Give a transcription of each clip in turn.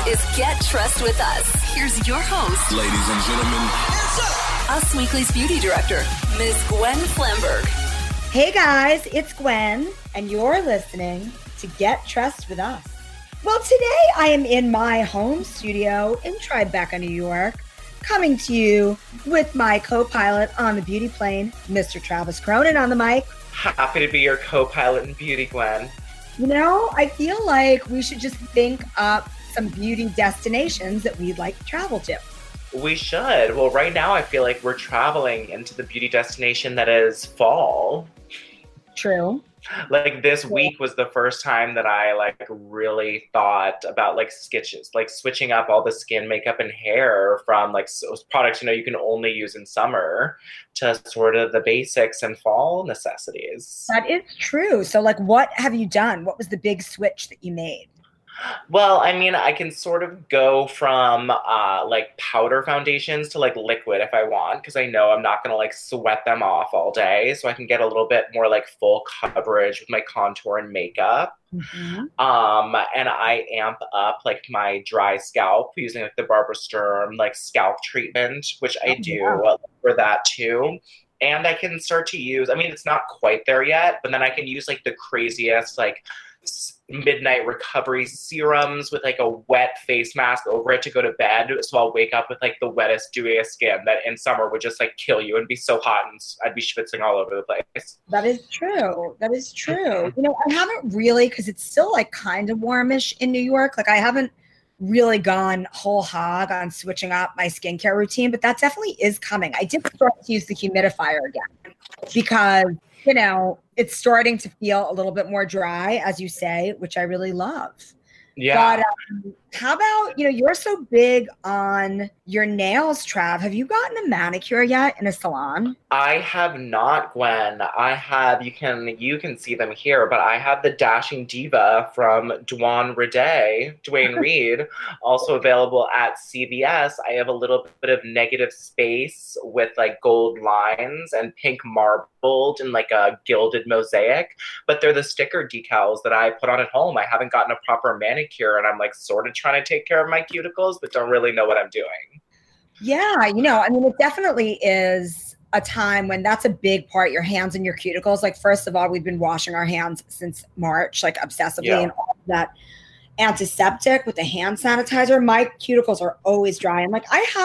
is Get Trust with Us. Here's your host, ladies and gentlemen, Us Weekly's beauty director, Ms. Gwen Flamberg. Hey guys, it's Gwen, and you're listening to Get Trust with Us. Well, today I am in my home studio in Tribeca, New York, coming to you with my co-pilot on the beauty plane, Mr. Travis Cronin on the mic. Happy to be your co-pilot in beauty, Gwen. You know, I feel like we should just think up some beauty destinations that we'd like to travel to. We should. Well, right now I feel like we're traveling into the beauty destination that is fall. True. Like this week was the first time that I really thought about sketches, switching up all the skin, makeup, and hair from products you can only use in summer to sort of the basics and fall necessities. That is true. So what have you done? What was the big switch that you made? Well, I mean, I can sort of go from powder foundations to liquid if I want, because I know I'm not going to sweat them off all day. So I can get a little bit more full coverage with my contour and makeup. Mm-hmm. And I amp up my dry scalp using the Barbara Sturm scalp treatment, which I do for that too. And I can start to use, I mean, it's not quite there yet, but then I can use the craziest midnight recovery serums with a wet face mask over it to go to bed, so I'll wake up with the wettest, dewiest skin that in summer would just kill you and be so hot and I'd be schwitzing all over the place. That is true. That is true. I haven't really, because it's still kind of warmish in New York. I haven't really gone whole hog on switching up my skincare routine, but that definitely is coming. I did start to use the humidifier again because it's starting to feel a little bit more dry, as you say, which I really love. Yeah. But how about, you're so big on your nails, Trav. Have you gotten a manicure yet in a salon? I have not, Gwen. I have, you can see them here, but I have the Dashing Diva from Dwayne Reed, also available at CVS. I have a little bit of negative space with gold lines and pink marbled and a gilded mosaic, but they're the sticker decals that I put on at home. I haven't gotten a proper manicure and I'm sort of trying to take care of my cuticles, but don't really know what I'm doing. Yeah, I mean, it definitely is a time when that's a big part, your hands and your cuticles. First of all, we've been washing our hands since March, obsessively, and all of that antiseptic with the hand sanitizer. My cuticles are always dry. And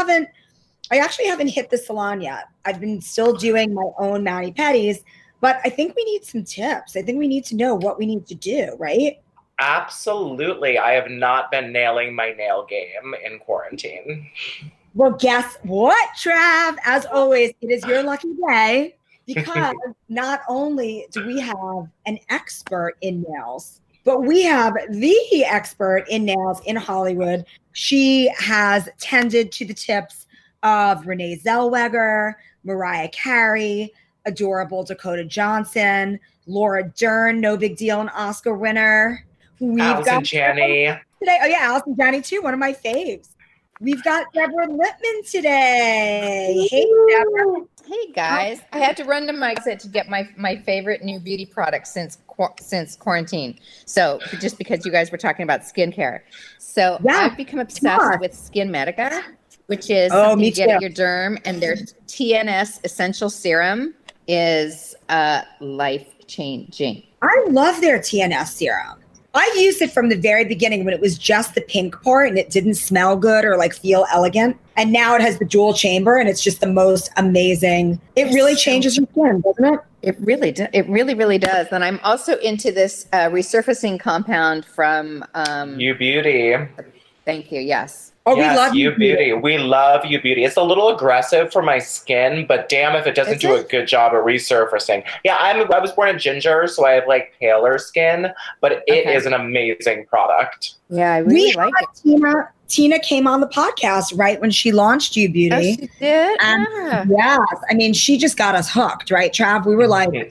I actually haven't hit the salon yet. I've been still doing my own mani-pedis, but I think we need some tips. I think we need to know what we need to do, right? Absolutely. I have not been nailing my nail game in quarantine. Well, guess what, Trav? As always, it is your lucky day because not only do we have an expert in nails, but we have the expert in nails in Hollywood. She has tended to the tips of Renee Zellweger, Mariah Carey, adorable Dakota Johnson, Laura Dern, no big deal, an Oscar winner. Allison Janney. Today. Oh yeah, Allison Janney too, one of my faves. We've got Deborah Lippman today. Hey, Deborah. Hey, guys. I had to run to my exit to get my favorite new beauty product since quarantine. So just because you guys were talking about skincare. So I've become obsessed with Skin Medica, which is something you get at your derm. And their TNS Essential Serum is life-changing. I love their TNS serum. I used it from the very beginning when it was just the pink part and it didn't smell good or feel elegant. And now it has the dual chamber and it's just the most amazing. It really changes your skin, doesn't it? It really does. It really, really does. And I'm also into this resurfacing compound from U Beauty. Thank you. Yes. Oh, yes, we love U Beauty. We love U Beauty. It's a little aggressive for my skin, but damn if it doesn't do a good job at resurfacing. Yeah, I was born a ginger, so I have paler skin, but it is an amazing product. Yeah, I really like it. Tina came on the podcast right when she launched U Beauty. Oh, she did? Yes. I mean, she just got us hooked, right, Trav? We were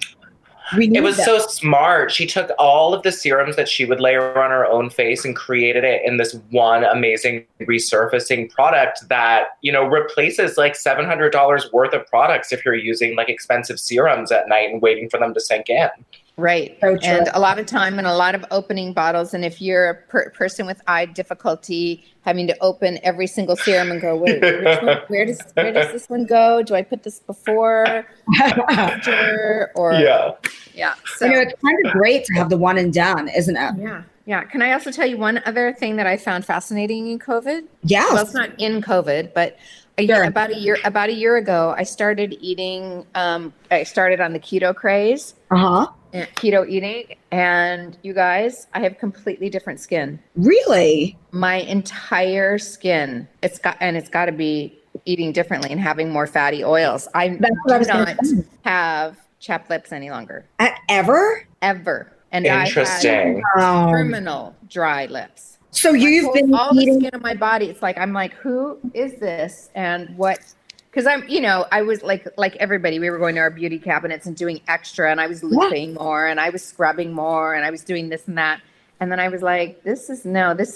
it was so smart. She took all of the serums that she would layer on her own face and created it in this one amazing resurfacing product that, replaces $700 worth of products if you're using expensive serums at night and waiting for them to sink in. Right. So and a lot of time and a lot of opening bottles. And if you're a person with eye difficulty, having to open every single serum and go, wait, which one, where does this one go? Do I put this before after, or yeah. So it's kind of great to have the one and done, isn't it? Yeah. Yeah. Can I also tell you one other thing that I found fascinating in COVID? Yeah. Well, it's not in COVID, but about a year ago, I started eating. I started on the keto craze. Keto eating, and you guys, I have completely different skin. Really? My entire skin. It's got to be eating differently and having more fatty oils. I do not have chapped lips any longer. Ever? And interesting. I had terminal dry lips. So you've been all eating the skin on my body. It's like, I'm like, who is this? And what? Because I was like everybody, we were going to our beauty cabinets and doing extra, and I was looping more, and I was scrubbing more, and I was doing this and that. And then I was like, this is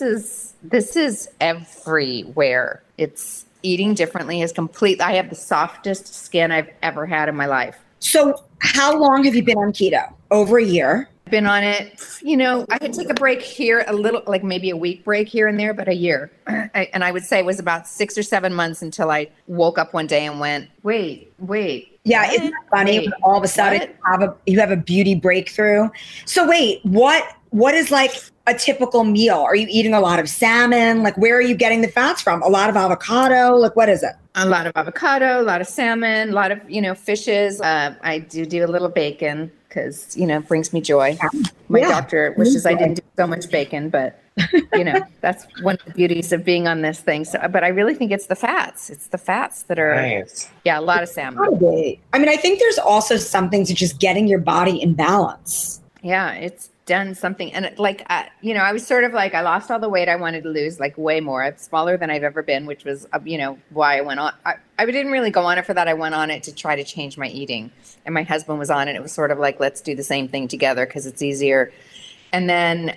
everywhere. It's eating differently is complete. I have the softest skin I've ever had in my life. So how long have you been on keto? Over a year. Been on it, I could take a break here, a little, like maybe a week break here and there, but a year. And I would say it was about 6 or 7 months until I woke up one day and went, wait. Yeah, isn't that funny? When all of a sudden you have a beauty breakthrough. So wait, what is like a typical meal? Are you eating a lot of salmon? Like, where are you getting the fats from? A lot of avocado? Like, what is it? A lot of avocado, a lot of salmon, a lot of, fishes. I do a little bacon because, it brings me joy. My doctor wishes I didn't do so much bacon, but, that's one of the beauties of being on this thing. So, but I really think it's the fats. It's the fats that are, nice. Yeah, a lot of salmon. I mean, I think there's also something to just getting your body in balance. Yeah, it's done something. And I was sort of like, I lost all the weight I wanted to lose, like way more. I'm smaller than I've ever been, which was, why I went on. I didn't really go on it for that. I went on it to try to change my eating. And my husband was on it. It was sort of like, let's do the same thing together because it's easier. And then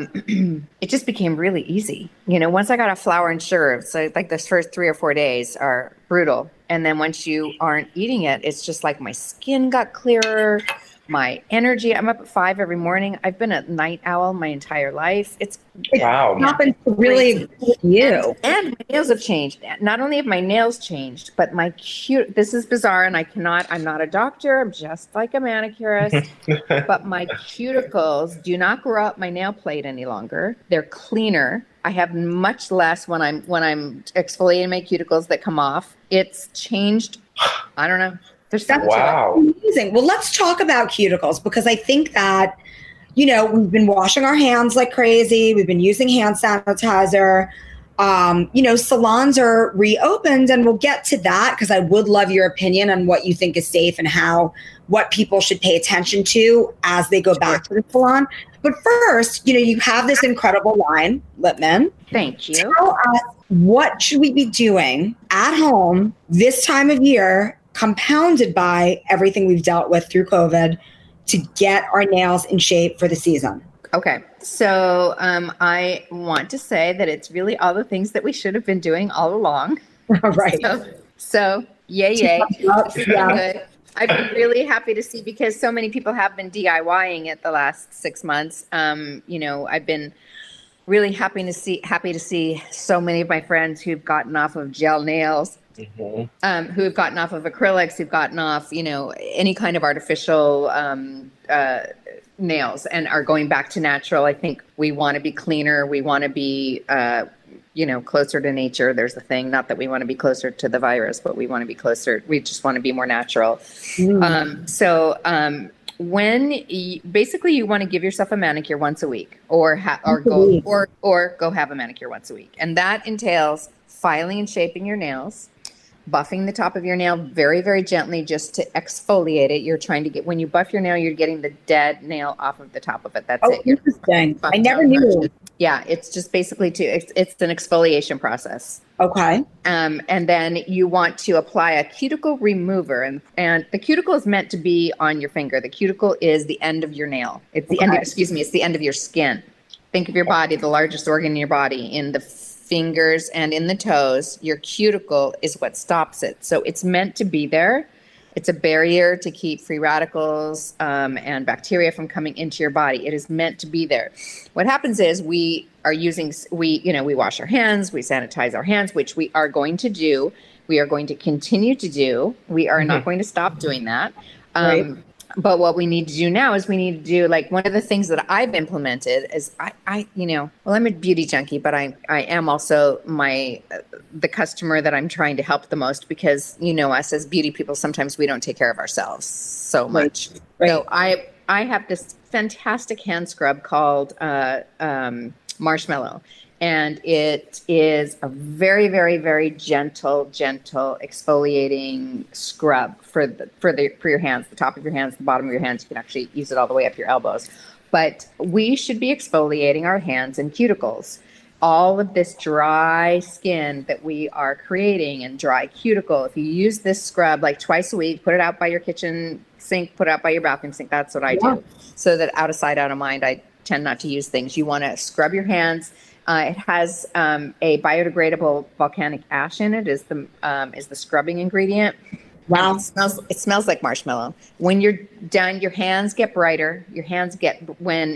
it just became really easy. Once I got off flour and sugar, so like those first 3 or 4 days are brutal. And then once you aren't eating it, it's just like my skin got clearer. My energy, I'm up at 5 every morning. I've been a night owl my entire life. It's happened really with you. And my nails have changed. Not only have my nails changed, but this is bizarre, and I'm not a doctor. I'm just like a manicurist. But my cuticles do not grow up my nail plate any longer. They're cleaner. I have much less when I'm exfoliating my cuticles that come off. It's changed. I don't know. That's amazing. Well, let's talk about cuticles, because I think that, we've been washing our hands like crazy. We've been using hand sanitizer. Salons are reopened, and we'll get to that because I would love your opinion on what you think is safe and what people should pay attention to as they go back to the salon. But first, you have this incredible line, Lippmann. Thank you. Tell us, what should we be doing at home this time of year, compounded by everything we've dealt with through COVID, to get our nails in shape for the season? Okay. So I want to say that it's really all the things that we should have been doing all along. Right. So yay. Good. I've been really happy to see, because so many people have been DIYing it the last 6 months. I've been really happy to see so many of my friends who've gotten off of gel nails, who have gotten off of acrylics, who've gotten off, any kind of artificial nails, and are going back to natural. I think we want to be cleaner. We want to be, closer to nature. There's the thing, not that we want to be closer to the virus, but we want to be closer. We just want to be more natural. When you want to give yourself a manicure once a week, or go have a manicure once a week. And that entails filing and shaping your nails, buffing the top of your nail very, very gently just to exfoliate it. You're trying to when you buff your nail, you're getting the dead nail off of the top of it. That's it. Interesting. I never knew. Yeah, it's just basically it's an exfoliation process. Okay. And then you want to apply a cuticle remover, and the cuticle is meant to be on your finger. The cuticle is the end of your nail. It's the it's the end of your skin. Think of your body, the largest organ in your body, in the fingers and in the toes. Your cuticle is what stops it. So it's meant to be there. It's a barrier to keep free radicals and bacteria from coming into your body. It is meant to be there. What happens is we wash our hands, we sanitize our hands, which we are going to do. We are going to continue to do. We are not going to stop doing that. Right. But what we need to do now is we need to do, like, one of the things that I've implemented is I'm a beauty junkie, but I am also the customer that I'm trying to help the most, because, us as beauty people, sometimes we don't take care of ourselves so much. Right. So I have this fantastic hand scrub called Marshmallow. And it is a very, very, very gentle exfoliating scrub for your hands, the top of your hands, the bottom of your hands. You can actually use it all the way up your elbows. But we should be exfoliating our hands and cuticles. All of this dry skin that we are creating and dry cuticle, if you use this scrub like twice a week, put it out by your kitchen sink, put it out by your balcony sink. That's what I do. So that out of sight, out of mind, I tend not to use things. You want to scrub your hands. It has a biodegradable volcanic ash in it. Is the scrubbing ingredient. Wow! It smells like marshmallow. When you're done, your hands get brighter. Your hands get when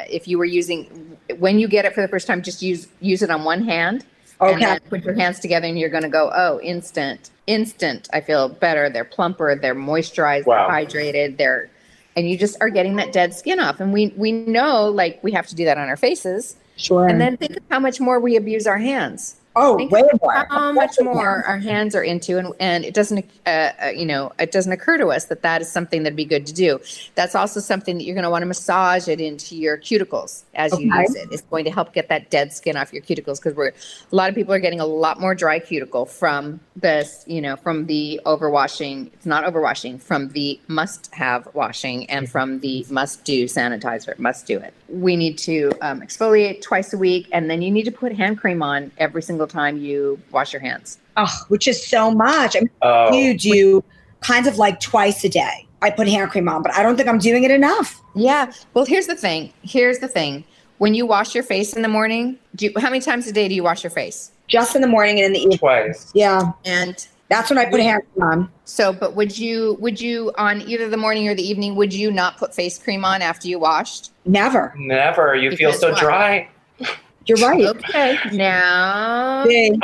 you get it for the first time, just use it on one hand. Okay. And then put your hands together, and you're going to go, oh, instant. I feel better. They're plumper. They're moisturized. Wow. They're hydrated. And you just are getting that dead skin off. And we know, like, we have to do that on our faces. Sure. And then think of how much more we abuse our hands. Oh, way more. How much more our hands are into, and it doesn't, it doesn't occur to us that is something that'd be good to do. That's also something that you're going to want to massage it into your cuticles as you use it. It's going to help get that dead skin off your cuticles, because a lot of people are getting a lot more dry cuticle from this, from the overwashing. It's not overwashing, from the must-have washing and from the must-do sanitizer. Must do it. We need to exfoliate twice a week, and then you need to put hand cream on every single time you wash your hands. Oh, which is so much. You do kind of like twice a day. I put hand cream on, but I don't think I'm doing it enough. Yeah. Well, here's the thing. When you wash your face in the morning, how many times a day do you wash your face? Just in the morning and in the evening. Twice. Yeah. And that's when I put hand cream on. So, but would you on either the morning or the evening, would you not put face cream on after you washed? Never. You feel so dry. You're right. Okay. Now,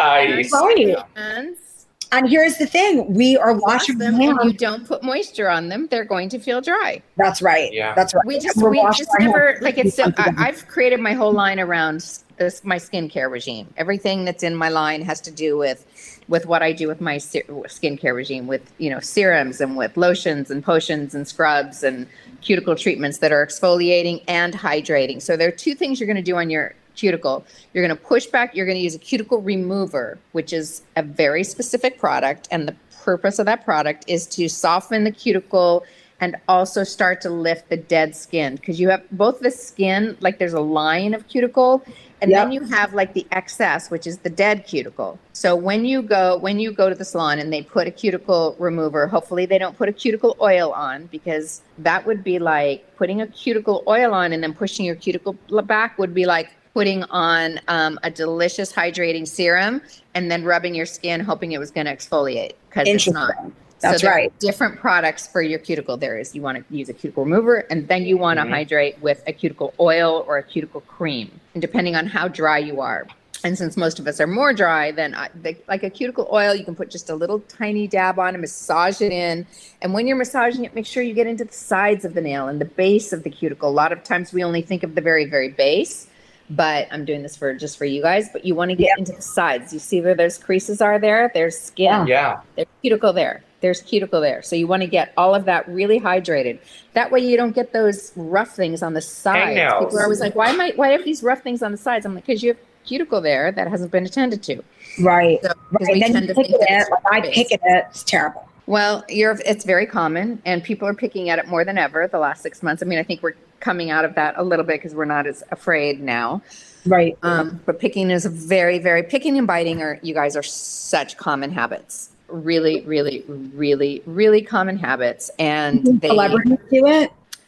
and here's the thing: we are washing them. When you don't put moisture on them, they're going to feel dry. That's right. Yeah, that's right. We just never like it's. I've created my whole line around my skincare regime. Everything that's in my line has to do with what I do with my skincare regime, with serums and with lotions and potions and scrubs and cuticle treatments that are exfoliating and hydrating. So there are two things you're going to do on your cuticle. You're going to push back. You're going to use a cuticle remover, which is a very specific product. And the purpose of that product is to soften the cuticle and also start to lift the dead skin. Because you have both the skin, like there's a line of cuticle, and then you have like the excess, which is the dead cuticle. So when you go to the salon and they put a cuticle remover, hopefully they don't put a cuticle oil on, because that would be like putting a cuticle oil on and then pushing your cuticle back would be like putting on a delicious hydrating serum and then rubbing your skin, hoping it was going to exfoliate, because it's not. That's right. Different products for your cuticle. You want to use a cuticle remover, and then you want to hydrate with a cuticle oil or a cuticle cream, and depending on how dry you are. And since most of us are more dry, then like a cuticle oil, you can put just a little tiny dab on and massage it in. And when you're massaging it, make sure you get into the sides of the nail and the base of the cuticle. A lot of times we only think of the very, very base, but I'm doing this just for you guys. But you want to get into the sides. You see where those creases are there? There's skin. Yeah. There's cuticle there. There's cuticle there. So you want to get all of that really hydrated. That way you don't get those rough things on the sides. People are always like, why have these rough things on the sides? I'm like, because you have cuticle there that hasn't been attended to. Right. So, right. And then you pick it. I pick it. It's terrible. Well, it's very common, and people are picking at it more than ever the last 6 months. I mean, I think we're coming out of that a little bit because we're not as afraid now. Right. But picking is very, very, picking and biting you guys are such common habits. Really, really, really, really common habits. And celebrities do it?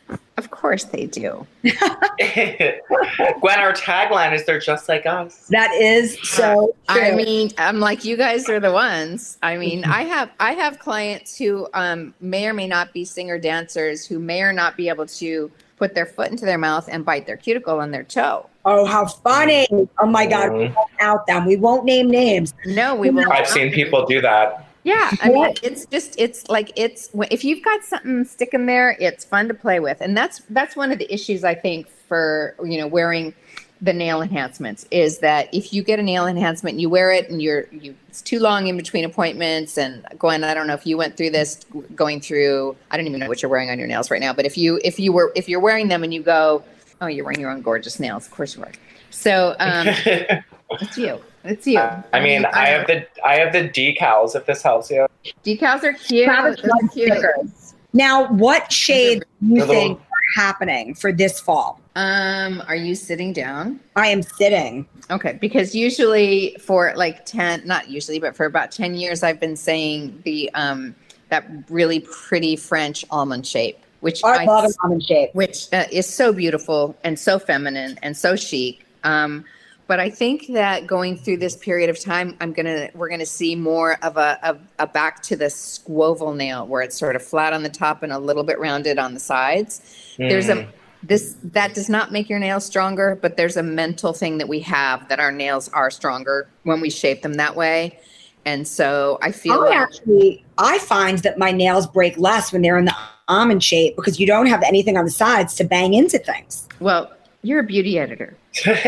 Of course they do. Gwen, our tagline is they're just like us. That is so true. I mean, I'm like, you guys are the ones. I mean, I have clients who may or may not be singer dancers, who may or not be able to put their foot into their mouth and bite their cuticle on their toe. Oh, how funny. Oh my God. We won't out them. We won't name names. No, we won't. I've seen people do that. Yeah, I mean, if you've got something sticking there, it's fun to play with, and that's one of the issues I think for wearing the nail enhancements is that if you get a nail enhancement and you wear it and it's too long in between appointments. And Gwen, I don't know if you went through this, going through, I don't even know what you're wearing on your nails right now, but if you're wearing them and you go, oh, you're wearing your own gorgeous nails, of course you are. So it's you. It's you. I mean, I have the decals, if this helps you. Decals are cute. Now, what shades do you think are happening for this fall? Are you sitting down? I am sitting. Okay, because usually for like 10, not usually, but for about 10 years, I've been saying that really pretty French almond shape, which I love an almond shape, which is so beautiful and so feminine and so chic. But I think that going through this period of time, we're gonna see more of a back to the squoval nail, where it's sort of flat on the top and a little bit rounded on the sides. That does not make your nails stronger, but there's a mental thing that we have that our nails are stronger when we shape them that way. And so I feel I find that my nails break less when they're in the almond shape because you don't have anything on the sides to bang into things. Well, you're a beauty editor.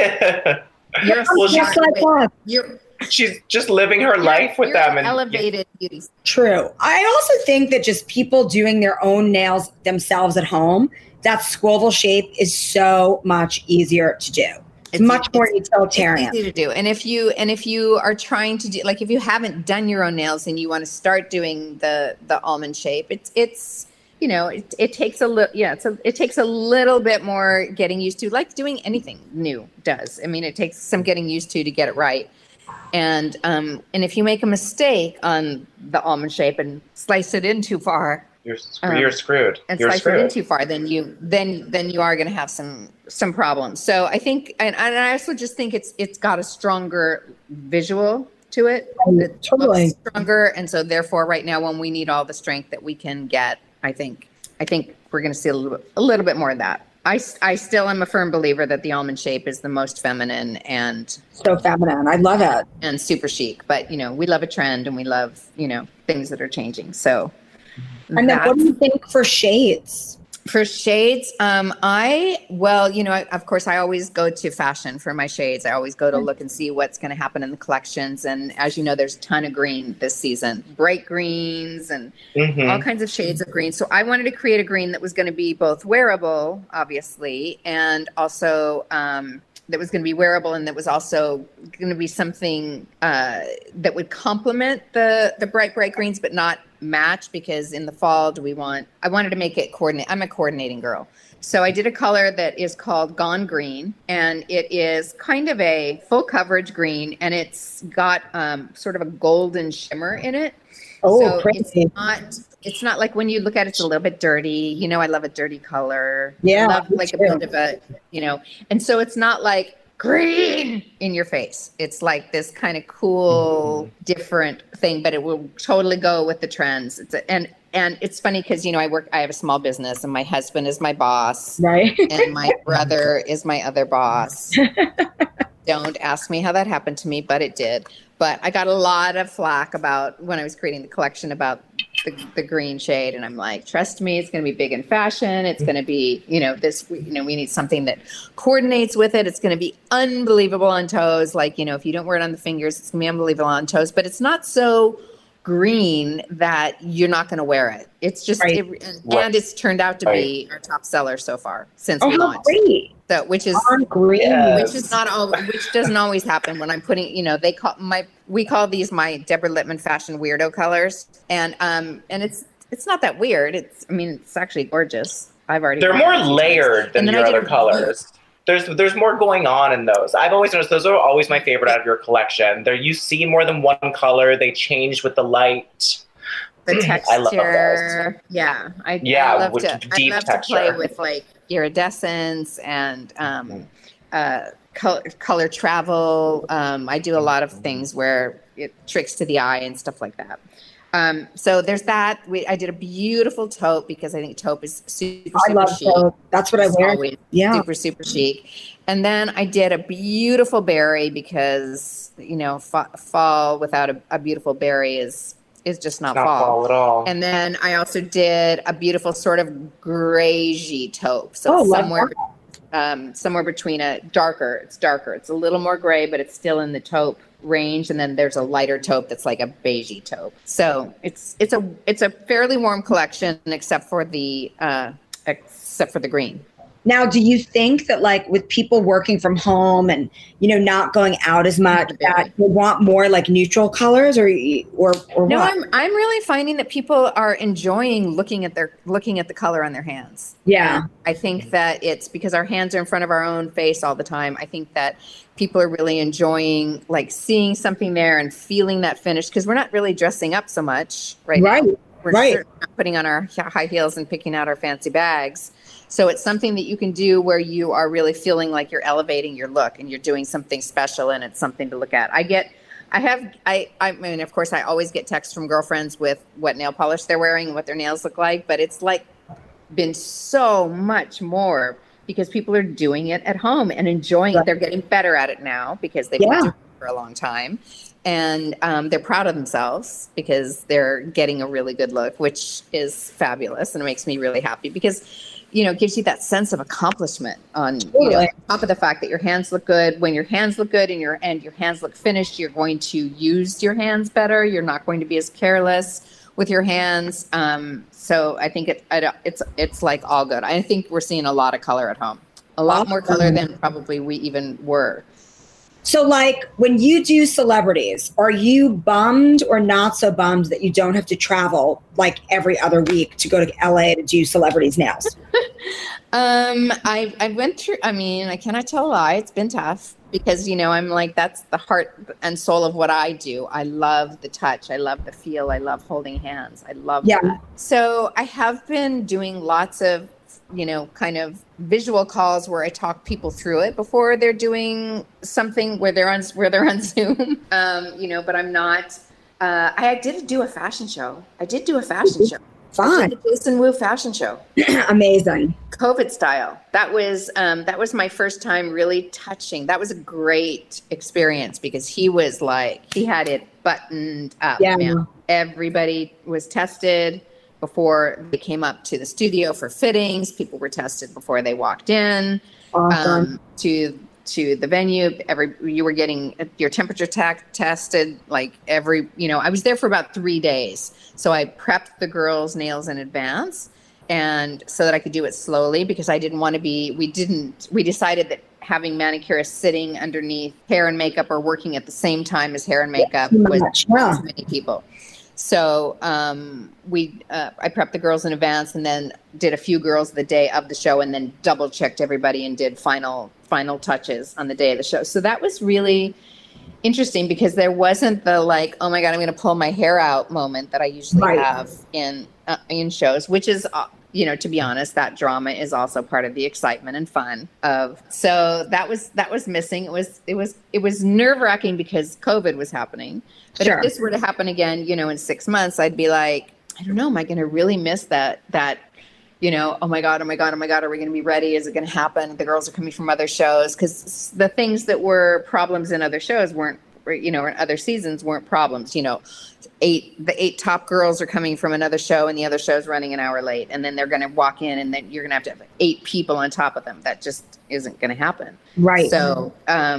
She's just living her life with them. And elevated beauty. True. I also think that just people doing their own nails themselves at home, that squoval shape is so much easier to do. It's much more utilitarian. It's easy to do. And if you are trying to do, like, if you haven't done your own nails and you want to start doing the almond shape, it takes a little, it takes a little bit more getting used to, like doing anything new does. I mean, it takes some getting used to get it right. And if you make a mistake on the almond shape and slice it in too far, you're screwed. And you're slice screwed. it in too far, then you are going to have some problems. So I think, and I also just think it's got a stronger visual to it. It looks stronger, and so therefore, right now, when we need all the strength that we can get, I think we're going to see a little bit more of that. I still am a firm believer that the almond shape is the most feminine and so feminine. I love it and super chic. But we love a trend and we love things that are changing. So. And then what do you think for shades? For shades, of course, I always go to fashion for my shades. I always go to look and see what's going to happen in the collections. And as you know, there's a ton of green this season, bright greens and all kinds of shades of green. So I wanted to create a green that was going to be both wearable, obviously, and also that was going to be wearable, and that was also going to be something that would complement the bright greens, but not match, because in the fall I wanted to make it coordinate. I'm a coordinating girl. So I did a color that is called Gone Green, and it is kind of a full coverage green, and it's got sort of a golden shimmer in it. Oh, so pretty. It's not like when you look at it, it's a little bit dirty. I love a dirty color. Yeah. I love like a bit of a, and so it's not like green in your face. It's like this kind of cool, different thing, but it will totally go with the trends. And it's funny because, I have a small business and my husband is my boss. Right. And my brother is my other boss. Don't ask me how that happened to me, but it did. But I got a lot of flack about when I was creating the collection about the green shade. And I'm like, trust me, it's going to be big in fashion. It's going to be, we need something that coordinates with it. It's going to be unbelievable on toes. Like, if you don't wear it on the fingers, it's going to be unbelievable on toes. But it's not so green that you're not going to wear it. It's just, and it's turned out to be our top seller so far since we launched. Great. So, which is green, which doesn't always happen when I'm putting, we call these my Deborah Lippman fashion weirdo colors. And it's not that weird. It's actually gorgeous. They're more layered than your other colors. There's more going on in those. I've always noticed those are always my favorite out of your collection. You see more than one color. They change with the light. The texture. I love those. Yeah. I love to play with iridescence and color travel. I do a lot of things where it tricks to the eye and stuff like that. So there's that. I did a beautiful taupe because I think taupe is super chic. Taupe. That's what I wear. Always super, super chic. And then I did a beautiful berry because, fall without a beautiful berry is just not fall at all. And then I also did a beautiful sort of grayish taupe. So somewhere between it's darker. It's a little more gray, but it's still in the taupe range. And then there's a lighter taupe that's like a beigey taupe. So it's a fairly warm collection, except for the green. Now, do you think that like with people working from home and, not going out as much, that you want more like neutral colors or what? No, I'm really finding that people are enjoying looking at the color on their hands. Yeah. I think that it's because our hands are in front of our own face all the time. I think that people are really enjoying like seeing something there and feeling that finish because we're not really dressing up so much right now. We're certainly not putting on our high heels and picking out our fancy bags. So it's something that you can do where you are really feeling like you're elevating your look and you're doing something special and it's something to look at. I mean, of course, I always get texts from girlfriends with what nail polish they're wearing and what their nails look like, but it's like been so much more because people are doing it at home and enjoying it. They're getting better at it now because they've been doing it for a long time. And they're proud of themselves because they're getting a really good look, which is fabulous. And it makes me really happy because it gives you that sense of accomplishment on top of the fact that your hands look good. When your hands look good and your hands look finished, you're going to use your hands better. You're not going to be as careless with your hands. So I think it's like all good. I think we're seeing a lot of color at home, a lot more color than probably we even were. So like when you do celebrities, are you bummed or not so bummed that you don't have to travel like every other week to go to LA to do celebrities' nails? I went through, I cannot tell a lie. It's been tough because, I'm like, that's the heart and soul of what I do. I love the touch. I love the feel. I love holding hands. I love that. So I have been doing lots of, kind of visual calls where I talk people through it before they're doing something where they're on Zoom. But I'm not, I did do a fashion show. Fun. The Jason Wu fashion show. Amazing. COVID style. That was my first time really touching. That was a great experience because he had it buttoned up. Yeah. Man. Everybody was tested before they came up to the studio for fittings. People were tested before they walked in. Awesome. To the venue. You were getting your temperature tested I was there for about 3 days. So I prepped the girls' nails in advance and so that I could do it slowly because I didn't want to we decided that having manicurists sitting underneath hair and makeup or working at the same time as hair and makeup was too many people. So I prepped the girls in advance and then did a few girls the day of the show and then double checked everybody and did final touches on the day of the show. So that was really interesting because there wasn't the oh my God, I'm going to pull my hair out moment that I usually have in shows, which is, to be honest, that drama is also part of the excitement and fun of. So that was missing. It was nerve wracking because COVID was happening. But if this were to happen again, in 6 months, I'd be like, I don't know, am I going to really miss that, oh my God, are we going to be ready? Is it going to happen? The girls are coming from other shows because the things that were problems in other shows weren't, in other seasons weren't problems. The 8 top girls are coming from another show and the other show's running an hour late. And then they're going to walk in and then you're going to have 8 people on top of them. That just isn't going to happen. Right. So,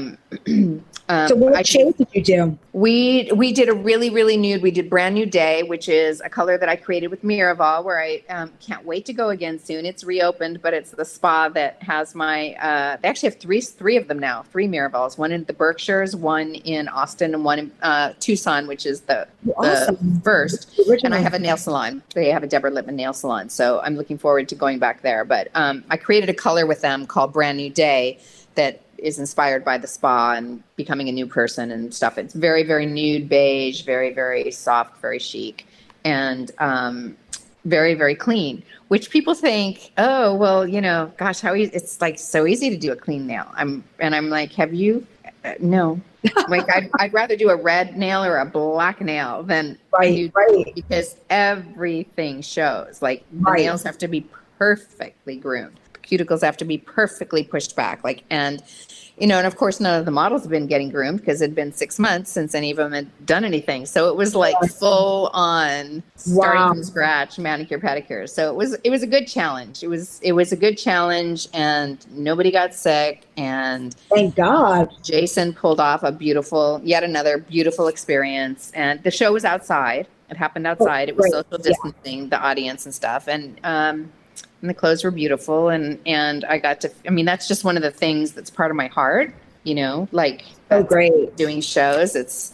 so what shade did you do? We did a really, really nude. We did Brand New Day, which is a color that I created with Miraval, where I can't wait to go again soon. It's reopened, but it's the spa that has my. They actually have three of them now. 3 Miravals. One in the Berkshires, one in Austin, and one in Tucson, which is the first. And I have a nail salon. They have a Deborah Lippman nail salon, so I'm looking forward to going back there. But I created a color with them called Brand New Day that is inspired by the spa and becoming a new person and stuff. It's very, very nude beige, very, very soft, very chic. And very, very clean, which people think, oh, well, gosh, how easy, it's like so easy to do a clean nail. I'm like, have you? No. Like I'd rather do a red nail or a black nail than right. Because everything shows. Like the nails have to be perfectly groomed. Cuticles have to be perfectly pushed back. And of course, none of the models have been getting groomed because it'd been 6 months since any of them had done anything. So it was like full on starting from scratch, manicure, pedicure. So it was a good challenge. It was a good challenge, and nobody got sick. And thank God, Jason pulled off yet another beautiful experience. And the show was outside. It happened outside. It was social distancing, the audience and stuff. And the clothes were beautiful, and I got to, that's just one of the things that's part of my heart, so great doing shows. It's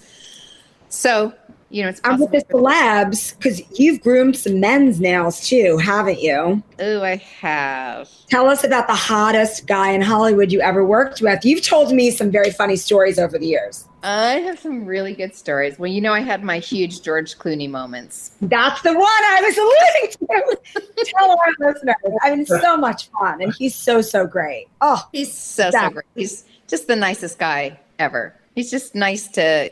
I'm with the celebs, because you've groomed some men's nails too, haven't you? Oh, I have. Tell us about the hottest guy in Hollywood you ever worked with. You've told me some very funny stories over the years. I have some really good stories. Well, I had my huge George Clooney moments. That's the one I was alluding to. Tell our listeners. So much fun. And he's so, so great. Oh, he's so great. He's just the nicest guy ever. He's just nice to,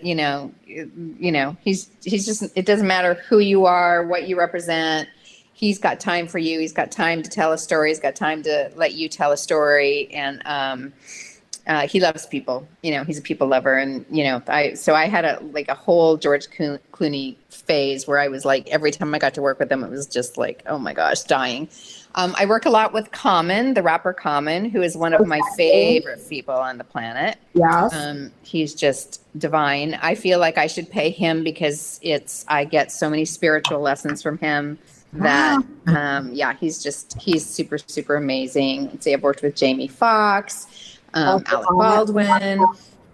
he's just, it doesn't matter who you are, what you represent. He's got time for you. He's got time to tell a story. He's got time to let you tell a story. And, he loves people, he's a people lover. And, I had a whole George Clooney phase where I was like, every time I got to work with him, it was just like, oh my gosh, dying. I work a lot with Common, the rapper Common, who is one of my favorite people on the planet. Yes. He's just divine. I feel like I should pay him because I get so many spiritual lessons from him that, he's super, super amazing. See, I've worked with Jamie Foxx. Alec Baldwin,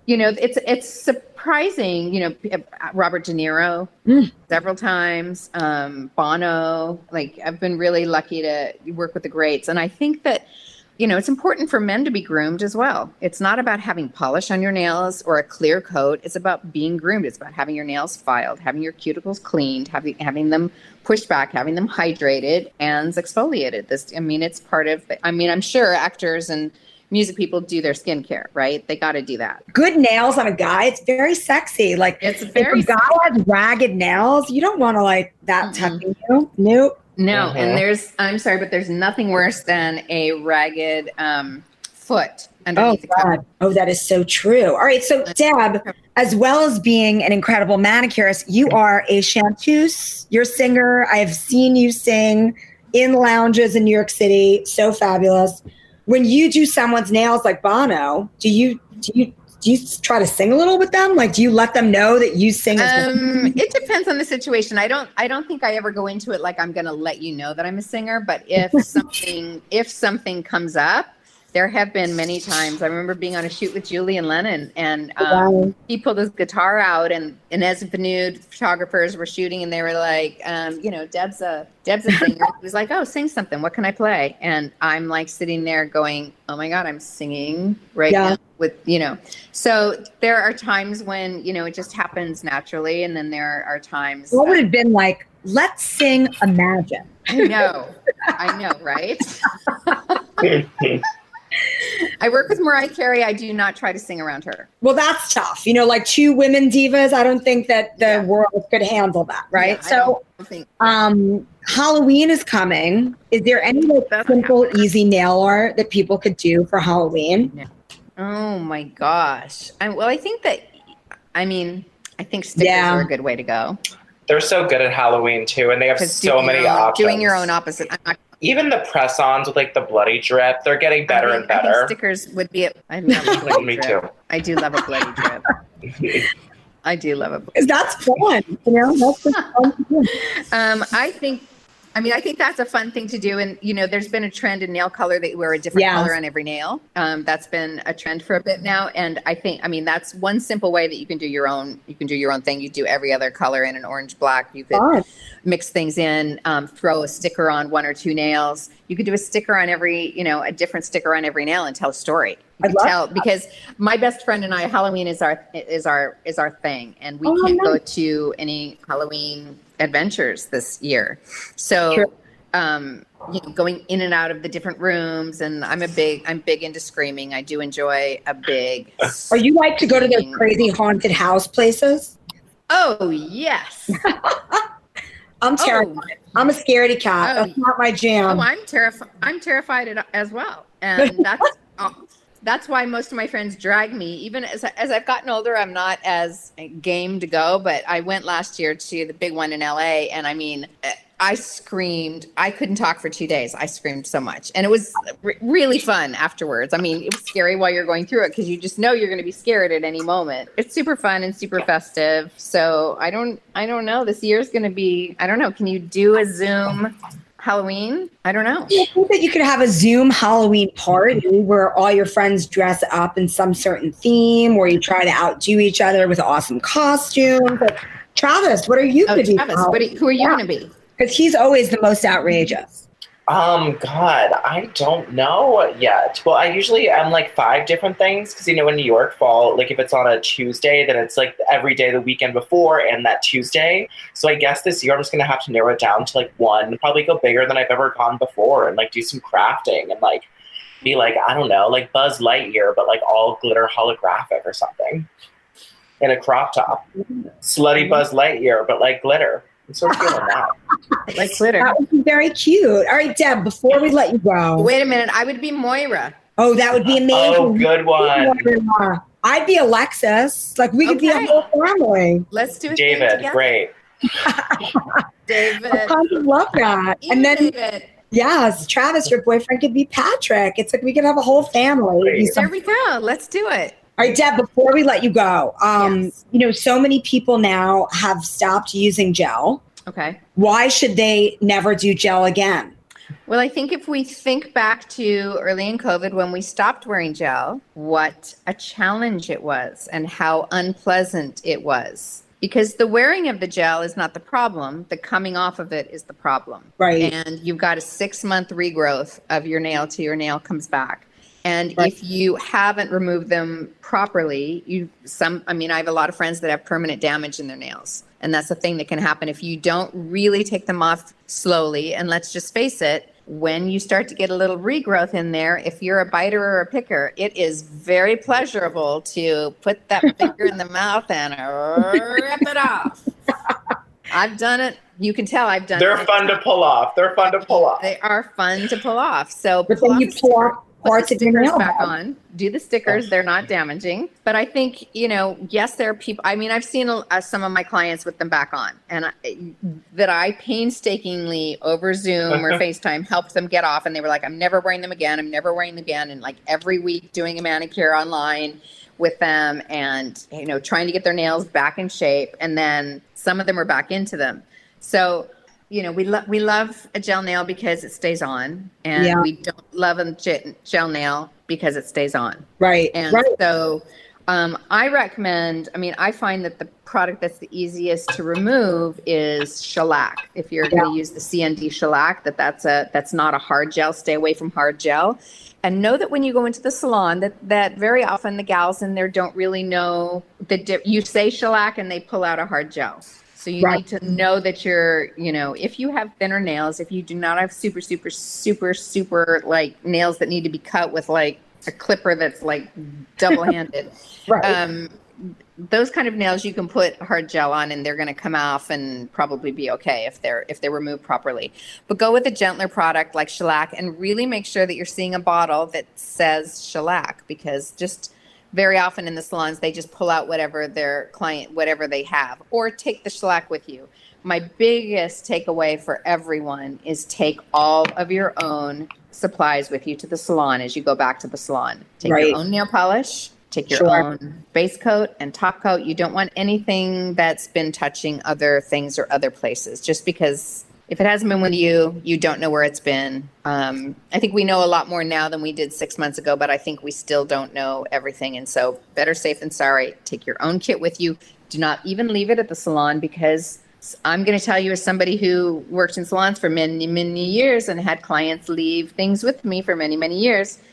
it's surprising, Robert De Niro several times, Bono, I've been really lucky to work with the greats. And I think that, it's important for men to be groomed as well. It's not about having polish on your nails or a clear coat. It's about being groomed. It's about having your nails filed, having your cuticles cleaned, having them pushed back, having them hydrated and exfoliated. It's part of, I'm sure actors and music people do their skincare, right? They got to do that. Good nails on a guy, it's very sexy. It's very if a guy has ragged nails, you don't want to that touching you. Nope. No, and there's nothing worse than a ragged foot underneath the cover. Oh, that is so true. All right, so Deb, as well as being an incredible manicurist, you are a chanteuse. You're a singer. I have seen you sing in lounges in New York City. So fabulous. When you do someone's nails like Bono, do you try to sing a little with them? Do you let them know that you sing? It depends on the situation. I don't think I ever go into it like I'm going to let you know that I'm a singer. But if something comes up, there have been many times. I remember being on a shoot with Julian Lennon, and he pulled his guitar out, and as the nude photographers were shooting, and they were like, Deb's a singer. He was like, oh, sing something. What can I play? And I'm sitting there going, oh my God, I'm singing right now with, So there are times when, it just happens naturally. And then there are times. What would it have been like, let's sing Imagine? I know, right? I work with Mariah Carey. I do not try to sing around her. Well, that's tough. Two women divas. I don't think that the world could handle that, right? Halloween is coming. Is there any simple, easy nail art that people could do for Halloween? Yeah. Oh my gosh. I think stickers are a good way to go. They're so good at Halloween too, and they have so many options. Doing your own opposite. Even the press-ons with the bloody drip, they're getting better and better. I think stickers would be I love a bloody Me drip. too. I do love a bloody drip. I do love it. Because that's fun. That's fun to do. I think that's a fun thing to do. And, there's been a trend in nail color that you wear a different color on every nail. That's been a trend for a bit now. And I think, that's one simple way that you can do your own thing. You do every other color in an orange, black. You could mix things in, throw a sticker on one or two nails. You could do a sticker on every, a different sticker on every nail and tell a story. You can tell because my best friend and I, Halloween is our thing, and we can't go to any Halloween adventures this year. So, going in and out of the different rooms, and I'm big into screaming. I do enjoy a big. Or you like to go to those crazy haunted house places? Oh yes. I'm terrified. I'm a scaredy cat. That's not my jam. Oh, I'm terrified as well, and that's why most of my friends drag me. Even as I've gotten older, I'm not as game to go. But I went last year to the big one in LA, and I mean, I screamed. I couldn't talk for 2 days. I screamed so much, and it was really fun afterwards. I mean, it was scary while you're going through it because you just know you're going to be scared at any moment. It's super fun and super festive. So I don't know. This year's going to be. I don't know. Can you do a Zoom Halloween? I don't know. I think that you could have a Zoom Halloween party where all your friends dress up in some certain theme, where you try to outdo each other with awesome costumes. But Travis, what are you going to do? Travis, who are you going to be? Because he's always the most outrageous. God, I don't know yet. Well, I'm like 5 different things because, in New York fall, like if it's on a Tuesday, then it's like every day the weekend before and that Tuesday. So I guess this year I'm just going to have to narrow it down to like one, probably go bigger than I've ever gone before and like do some crafting and like be like, I don't know, like Buzz Lightyear, but like all glitter holographic or something in a crop top. Slutty Buzz Lightyear, but like glitter. I'm sort of feeling that. Like glitter. That would be very cute. All right, Deb, before we let you go. Wait a minute. I would be Moira. Oh, that would be amazing. Oh, good one. I'd be Alexis. Like, we could be a whole family. Let's do it. David, great. David. I kind of love that. And then, David. yes, Travis, your boyfriend could be Patrick. It's like we could have a whole family. There we go. Let's do it. All right, Deb, before we let you go, so many people now have stopped using gel. Okay. Why should they never do gel again? Well, I think if we think back to early in COVID when we stopped wearing gel, what a challenge it was and how unpleasant it was. Because the wearing of the gel is not the problem. The coming off of it is the problem. Right. And you've got a 6-month regrowth of your nail till your nail comes back. And right. If you haven't removed them properly, I have a lot of friends that have permanent damage in their nails. And that's the thing that can happen if you don't really take them off slowly. And let's just face it, when you start to get a little regrowth in there, if you're a biter or a picker, it is very pleasurable to put that finger in the mouth and rip it off. I've done it. You can tell I've done it. They're fun to pull off. They are fun to pull off. So but then you pull off parts of your nail back on. Do the stickers. They're not damaging. But I think, yes, there are people. I mean, I've seen some of my clients with them back on, and I painstakingly over Zoom or FaceTime helped them get off. And they were like, I'm never wearing them again. I'm never wearing them again. And like every week doing a manicure online with them and, trying to get their nails back in shape. And then some of them are back into them. So, we love a gel nail because it stays on, and we don't love a gel nail because it stays on. Right. And so I recommend, I find that the product that's the easiest to remove is shellac. If you're going to use the CND shellac, that's not a hard gel. Stay away from hard gel. And know that when you go into the salon, that very often the gals in there don't really know that you say shellac and they pull out a hard gel. So you need to know that you're, if you have thinner nails, if you do not have super, super, super, super like nails that need to be cut with like a clipper that's like double-handed, those kind of nails you can put hard gel on and they're going to come off and probably be okay if they're removed properly. But go with a gentler product like shellac and really make sure that you're seeing a bottle that says shellac, because just very often in the salons, they just pull out whatever they have, or take the shellac with you. My biggest takeaway for everyone is take all of your own supplies with you to the salon as you go back to the salon. Take your own nail polish, take your own base coat and top coat. You don't want anything that's been touching other things or other places, just because if it hasn't been with you, you don't know where it's been. I think we know a lot more now than we did 6 months ago, but I think we still don't know everything. And so better safe than sorry. Take your own kit with you. Do not even leave it at the salon, because I'm going to tell you, as somebody who worked in salons for many, many years and had clients leave things with me for many, many years,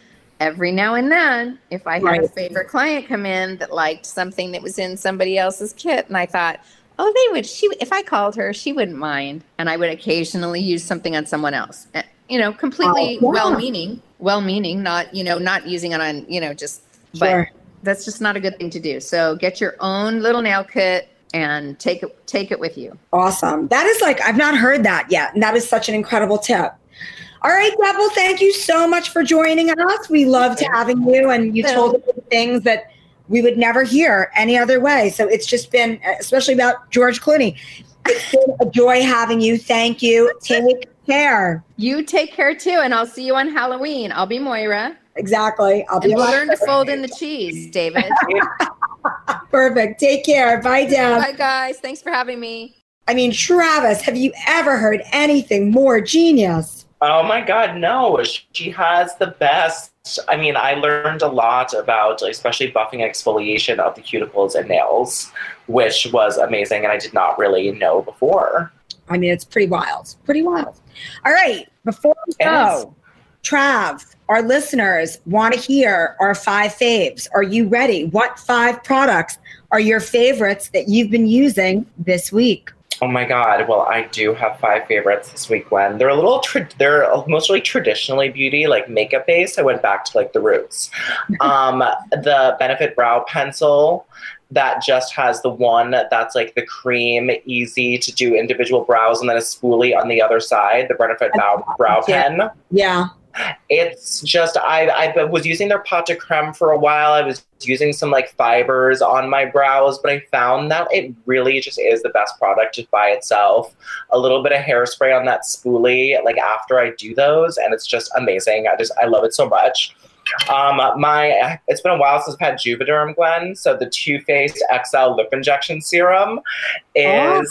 every now and then, if I had a favorite client come in that liked something that was in somebody else's kit, and I thought, oh, if I called her, she wouldn't mind. And I would occasionally use something on someone else, completely well-meaning, not, not using it on, but that's just not a good thing to do. So get your own little nail kit and take it with you. Awesome. That is I've not heard that yet. And that is such an incredible tip. All right, Deb, well, thank you so much for joining us. We loved having you, and you told us things that we would never hear any other way. So it's just been, especially about George Clooney, it's been a joy having you. Thank you. Take care. You take care too, and I'll see you on Halloween. I'll be Moira. Exactly. We'll learn to fold in the cheese, David. Perfect. Take care. Bye, Deb. Bye, guys. Thanks for having me. I mean, Travis, have you ever heard anything more genius? Oh my God, no. She has the best. I mean, I learned a lot about especially buffing exfoliation of the cuticles and nails, which was amazing, and I did not really know before. I mean, it's pretty wild. Pretty wild. All right. Before we go, Trav, our listeners want to hear our 5 faves. Are you ready? What 5 products are your favorites that you've been using this week? Oh my God. Well, I do have 5 favorites this week, Gwen. They're they're mostly traditionally beauty, like makeup based. I went back to the roots. The Benefit Brow Pencil that just has the one that's the cream, easy to do individual brows, and then a spoolie on the other side, the Benefit Brow Pen. Yeah. It's just, I was using their pot de creme for a while. I was using some fibers on my brows, but I found that it really just is the best product just by itself. A little bit of hairspray on that spoolie, after I do those, and it's just amazing. I love it so much. It's been a while since I've had Juvederm, Gwen. So the Too Faced XL Lip Injection Serum is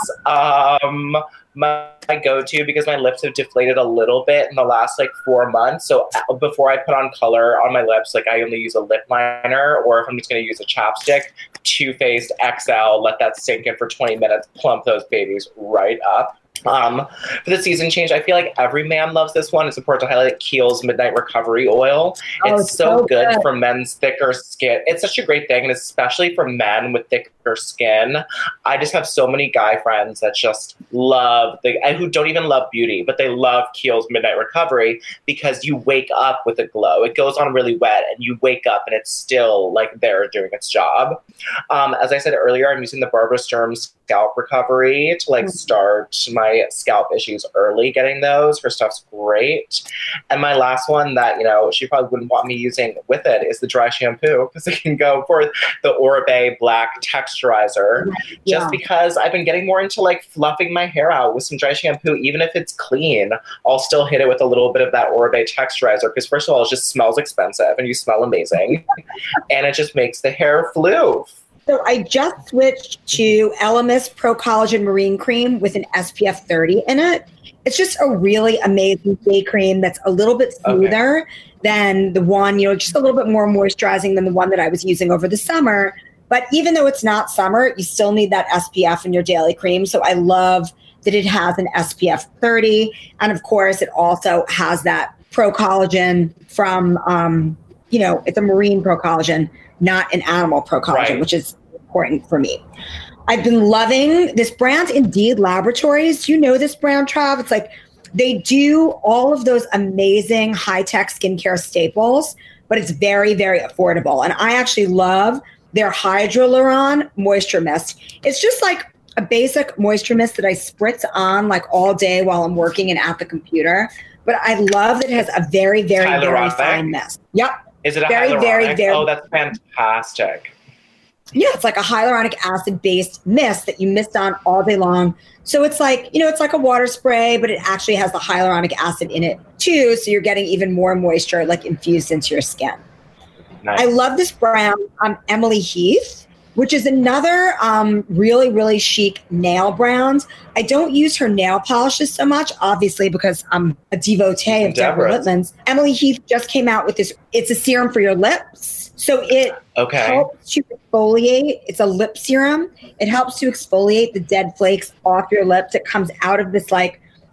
my go-to because my lips have deflated a little bit in the last 4 months. So before I put on color on my lips, I only use a lip liner, or if I'm just going to use a chapstick, Too Faced XL, let that sink in for 20 minutes, plump those babies right up. For the season change, I feel like every man loves this one. It's important to highlight Kiehl's Midnight Recovery Oil. It's so good for men's thicker skin. It's such a great thing, and especially for men with thicker skin. I just have so many guy friends that just love, who don't even love beauty, but they love Kiehl's Midnight Recovery because you wake up with a glow. It goes on really wet, and you wake up, and it's still there doing its job. As I said earlier, I'm using the Barbara Sturm Scalp Recovery to start my scalp issues early, getting those. Her stuff's great. And my last one that, she probably wouldn't want me using with it is the dry shampoo, because it can go for the Oribe Black Texturizer. Yeah. Just because I've been getting more into fluffing my hair out with some dry shampoo. Even if it's clean, I'll still hit it with a little bit of that Oribe Texturizer, because first of all, it just smells expensive and you smell amazing. And it just makes the hair floof. So I just switched to Elemis Pro Collagen Marine Cream with an SPF 30 in it. It's just a really amazing day cream that's a little bit smoother than the one, just a little bit more moisturizing than the one that I was using over the summer. But even though it's not summer, you still need that SPF in your daily cream. So I love that it has an SPF 30. And of course, it also has that Pro Collagen from, it's a marine Pro Collagen, not an animal Pro Collagen, which is important for me. I've been loving this brand, Indeed Laboratories. You know this brand, Trav? It's they do all of those amazing high-tech skincare staples, but it's very, very affordable. And I actually love their Hydroluron Moisture Mist. It's just a basic moisture mist that I spritz on all day while I'm working and at the computer. But I love that it has a very, very, very fine mist. Yep. Is it a hyaluronic? Oh, that's fantastic. Yeah, it's a hyaluronic acid-based mist that you mist on all day long. So it's it's like a water spray, but it actually has the hyaluronic acid in it too. So you're getting even more moisture infused into your skin. Nice. I love this brand, Emily Heath, which is another really, really chic nail brand. I don't use her nail polishes so much, obviously, because I'm a devotee of Deborah Lippman's. Emily Heath just came out with this. It's a serum for your lips. So it helps to exfoliate. It's a lip serum. It helps to exfoliate the dead flakes off your lips. It comes out of this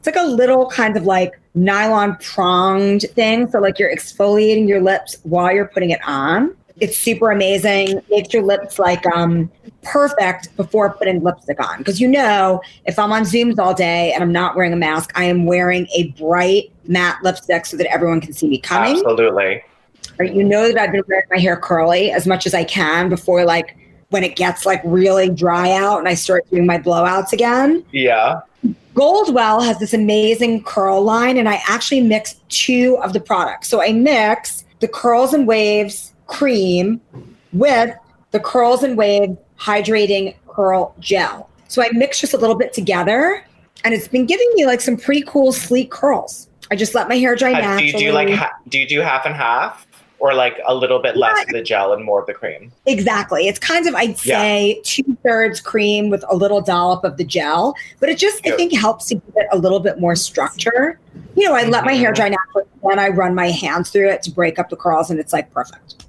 It's like a little kind of like nylon pronged thing. So like you're exfoliating your lips while you're putting it on. It's super amazing. Makes your lips like perfect before putting lipstick on. Because if I'm on Zooms all day and I'm not wearing a mask, I am wearing a bright matte lipstick so that everyone can see me coming. Absolutely. You know that I've been wearing my hair curly as much as I can before like when it gets like really dry out and I start doing my blowouts again. Yeah. Goldwell has this amazing curl line, and I actually mix 2 of the products. So I mix the Curls and Waves cream with the Curls and Waves hydrating curl gel. So I mix just a little bit together, and it's been giving me like some pretty cool sleek curls. I just let my hair dry naturally. Do you do half and half? Or like a little bit less of the gel and more of the cream? Exactly. It's kind of, I'd say 2/3 cream with a little dollop of the gel. But it just, I think, helps to give it a little bit more structure. I let my hair dry naturally, then I run my hands through it to break up the curls, and it's like perfect.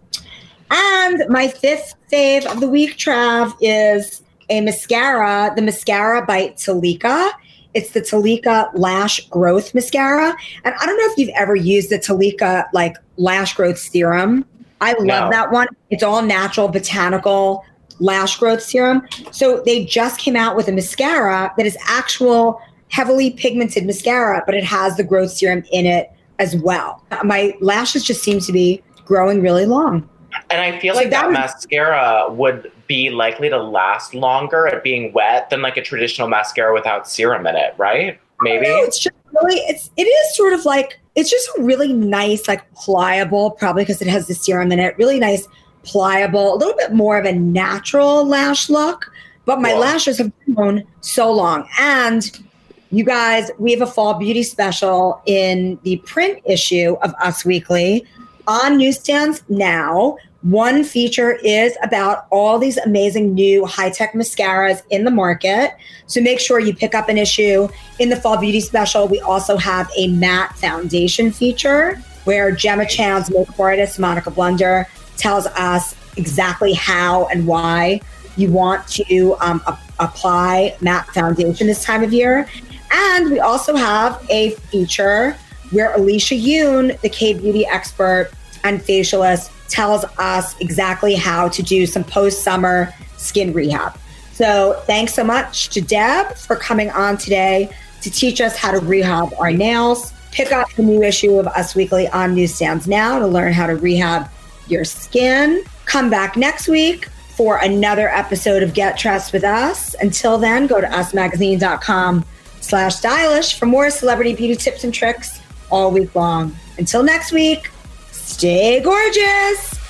And my 5th fave of the week, Trav, is a mascara, the Mascara by Talika. It's the Talika Lash Growth Mascara. And I don't know if you've ever used the Talika like lash growth serum. I love that one. It's all natural, botanical lash growth serum. So they just came out with a mascara that is actual heavily pigmented mascara, but it has the growth serum in it as well. My lashes just seem to be growing really long. And I feel like that mascara would be likely to last longer at being wet than like a traditional mascara without serum in it, right? Maybe. It's just really, it is sort of like, it's just a really nice, like pliable, probably because it has the serum in it, really nice, pliable, a little bit more of a natural lash look. But my lashes have grown so long. And you guys, we have a fall beauty special in the print issue of Us Weekly on newsstands now. One feature is about all these amazing new high-tech mascaras in the market. So make sure you pick up an issue. In the Fall Beauty Special, we also have a matte foundation feature where Gemma Chan's makeup artist, Monica Blunder, tells us exactly how and why you want to apply matte foundation this time of year. And we also have a feature where Alicia Yoon, the K-beauty expert and facialist, tells us exactly how to do some post-summer skin rehab. So thanks so much to Deb for coming on today to teach us how to rehab our nails. Pick up the new issue of Us Weekly on newsstands now to learn how to rehab your skin. Come back next week for another episode of Get Dressed with Us. Until then, go to usmagazine.com/stylish for more celebrity beauty tips and tricks all week long. Until next week, stay gorgeous.